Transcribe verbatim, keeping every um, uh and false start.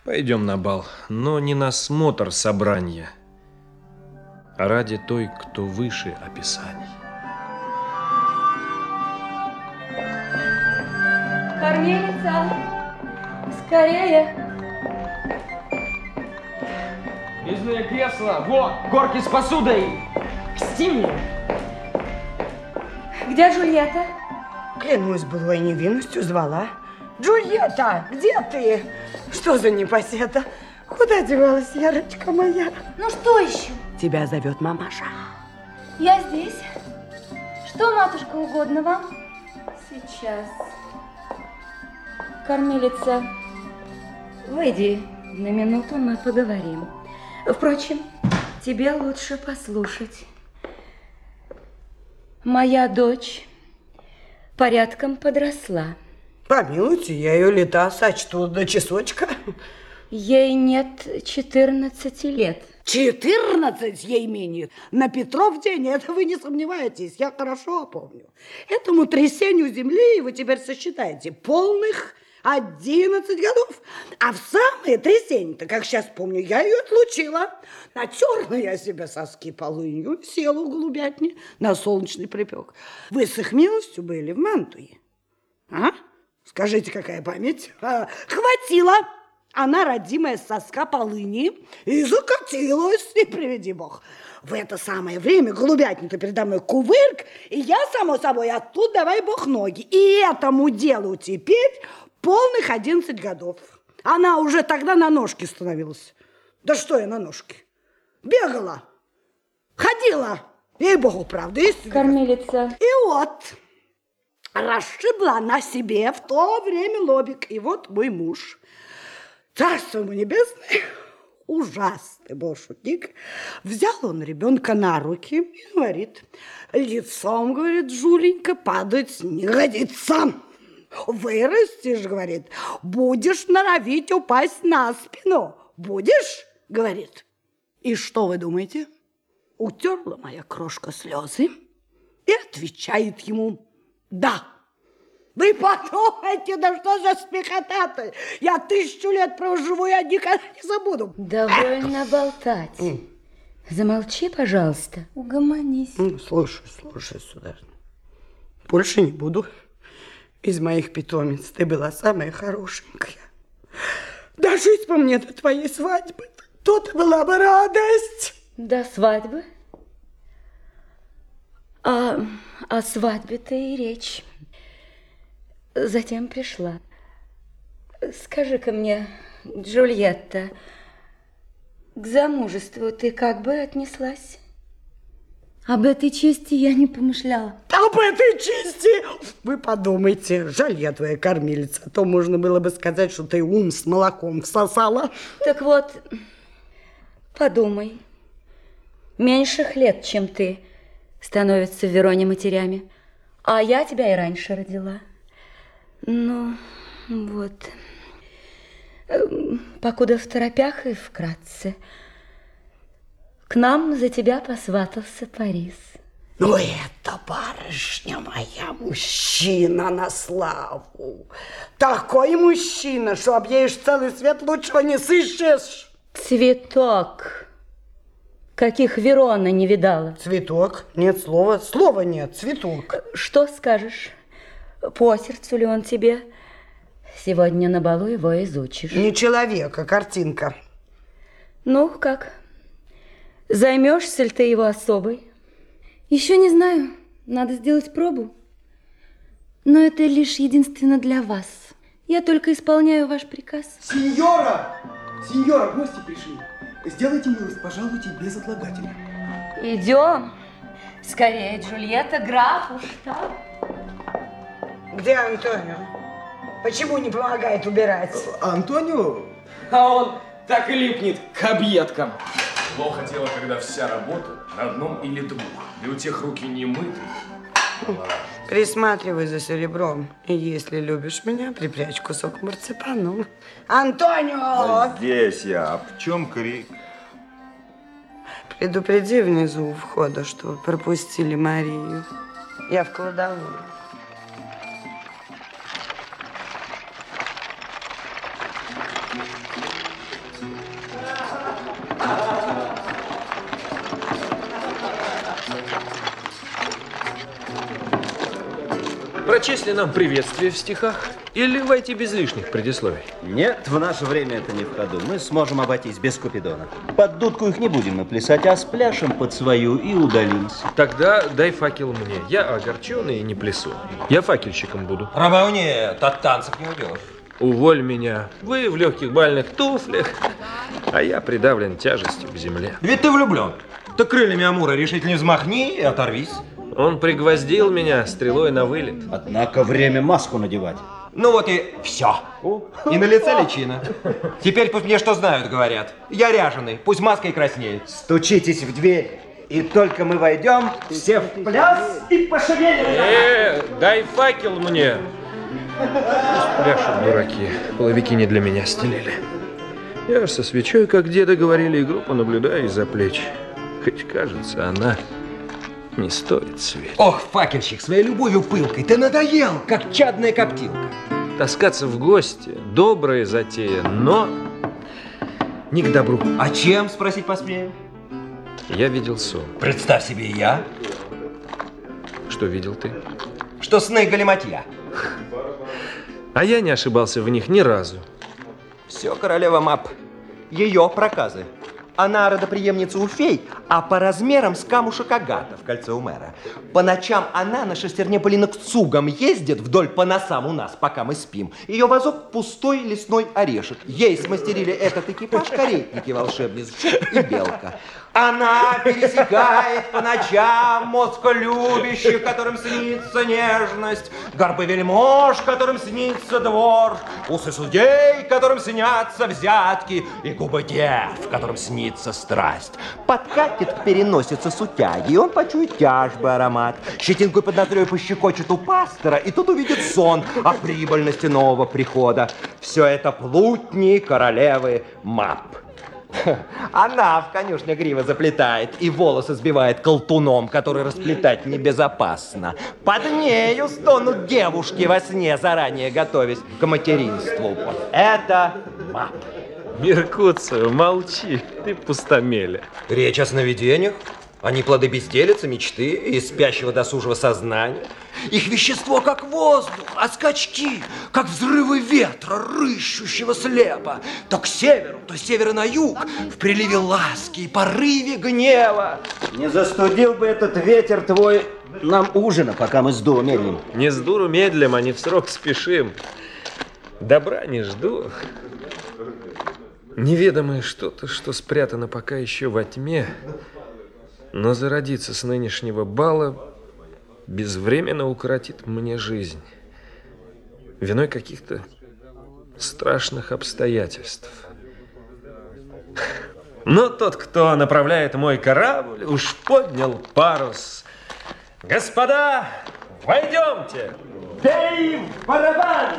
Пойдем на бал, но не на смотр собрания, а ради той, кто выше описаний. Кормилица, скорее. Резные кресла, вот, горки с посудой. К стене. Где Джульетта? Клянусь былой невинностью, звала. Джульетта, где ты? Что за непоседа? Куда девалась, Ярочка моя? Ну что еще? Тебя зовет мамаша. Я здесь. Что, матушка, угодно вам? Сейчас. Кормилица, выйди на минуту, мы поговорим. Впрочем, тебе лучше послушать. Моя дочь порядком подросла. Помилуйте, я ее лета сочту до часочка. Ей нет четырнадцати лет. Четырнадцать ей минит. На Петров день, это вы не сомневаетесь, я хорошо помню. Этому трясению земли вы теперь сосчитаете полных одиннадцать годов. А в самое трясение-то, как сейчас помню, я ее отлучила. Натерла я себе соски полынью, села у голубятни на солнечный припек. Вы с их милостью были в Мантуе? А? Скажите, какая память? А, хватило. Она, родимая с соска полыни, и закатилась, не приведи бог. В это самое время голубятня-то передо мной кувырк, и я, само собой, оттуда давай бог ноги. И этому делу теперь полных одиннадцать годов. Она уже тогда на ножки становилась. Да что я на ножки? Бегала, ходила, ей-богу, правда, истинно. Кормилица. И вот, расшибла она себе в то время лобик. И вот мой муж, царство ему небесное, ужасный был шутник, взял он ребенка на руки и говорит: лицом, говорит, Жуленька, падать не годится. Вырастешь, говорит, будешь норовить упасть на спину. Будешь, говорит. И что вы думаете? Утерла моя крошка слезы и отвечает ему: да. Вы подумайте, да что за смехота-то? Я тысячу лет проживу, я никогда не забуду. Довольно болтать. Mm. Замолчи, пожалуйста. Угомонись. Mm, слушай, слушай, сударыня. Больше не буду. Из моих питомец ты была самая хорошенькая. Дожить по мне до твоей свадьбы. Тут была бы радость. До свадьбы? А о свадьбе-то и речь. Затем пришла. Скажи-ка мне, Джульетта, к замужеству ты как бы отнеслась? Об этой чести я не помышляла. Об этой чести? Вы подумайте, жаль я твоя кормилица, а то можно было бы сказать, что ты ум с молоком всосала. Так вот, подумай, меньших лет, чем ты, становятся в Вероне матерями, а я тебя и раньше родила. Ну, вот, покуда в торопях и вкратце, к нам за тебя посватался Парис. Ну, это, барышня моя, мужчина на славу. Такой мужчина, что объедешь целый свет, лучшего не сыщешь. Цветок, каких Верона не видала. Цветок? Нет слова. Слова нет, цветок. Что скажешь? По сердцу ли он тебе? Сегодня на балу его изучишь. Не человек, а картинка. Ну, как? Займешься ли ты его особой? Еще не знаю. Надо сделать пробу. Но это лишь единственно для вас. Я только исполняю ваш приказ. Сеньора! Сеньора, гости пришли. Сделайте милость, пожалуйте, без отлагателья. Идем. Скорее, Джульетта, граф уж так. Где Антонио? Почему не помогает убирать? Антонио? А он так и липнет к объедкам. Плохо дело, когда вся работа на одном или двух, и у тех руки не мыты. Присматривай за серебром. И если любишь меня, припрячь кусок марципану. Антонио! Здесь я. А в чем крик? Предупреди внизу у входа, что пропустили Марию. Я в кладовую. прочесть ли нам приветствие в стихах или войти без лишних предисловий? Нет, в наше время это не в ходу. Мы сможем обойтись без Купидона. Под дудку их не будем мы плясать, а спляшем под свою и удалимся. Тогда дай факел мне. Я огорченный и не плясу. Я факельщиком буду. Ромео, нет, от танцев не уйдешь. Уволь меня. Вы в легких бальных туфлях, а я придавлен тяжестью к земле. Ведь ты влюблен. Так крыльями Амура решительно взмахни и оторвись. Он пригвоздил меня стрелой на вылет. Однако время маску надевать. Ну вот и все. И на лице личина. Теперь пусть мне что знают, говорят. Я ряженый, пусть маска и краснеет. Стучитесь в дверь, и только мы войдем, все в пляс и пошевелим. Э, дай факел мне. Пусть пляшут дураки. Половики не для меня стелили. Я со свечой, как деда говорили, игру понаблюдаю из-за плеч. Хоть кажется, она не стоит свеч. Ох, факельщик, своей любовью пылкой ты надоел, как чадная коптилка. Таскаться в гости – добрая затея, но не к добру. А чем, спросить посмею? Я видел сон. Представь себе и я. Что видел ты? Что сны галиматья. А я не ошибался в них ни разу. Все, королева Мап. Ее проказы. Она родопреемница у фей, а по размерам с камушек Агата в кольце у мэра. По ночам она на шестерне полинокцугом ездит вдоль по носам у нас, пока мы спим. Ее вазок пустой лесной орешек. Ей смастерили этот экипаж каретники волшебниц и белка. Она пересекает по ночам мозг любящих, которым снится нежность, горбы вельмож, которым снится двор, усы судей, которым снятся взятки, и губы дев, которым снится страсть. Подкатит к переносице сутяги, и он почует тяжбы аромат. Щетинкой под ноздрёй пощекочет у пастора, и тут увидит сон о прибыльности нового прихода. Все это плутни королевы Мап. Она в конюшне гривы заплетает и волосы сбивает колтуном, который расплетать небезопасно. Под нею стонут девушки во сне, заранее готовясь к материнству. Это Мап. Меркуцио, молчи, ты пустомеля. Речь о сновидениях. Они плоды безделицы, мечты и спящего досужего сознания. Их вещество как воздух, а скачки, как взрывы ветра, рыщущего слепо. То к северу, то с севера на юг, в приливе ласки и порыве гнева. Не застудил бы этот ветер твой нам ужина, пока мы с дуру медлим. Не с дуру медлим, а не в срок спешим. Добра не жду. Неведомое что-то, что спрятано пока еще во тьме, но зародиться с нынешнего бала безвременно укоротит мне жизнь. Виной каких-то страшных обстоятельств. Но тот, кто направляет мой корабль, уж поднял парус. Господа, войдемте! Бей в барабан!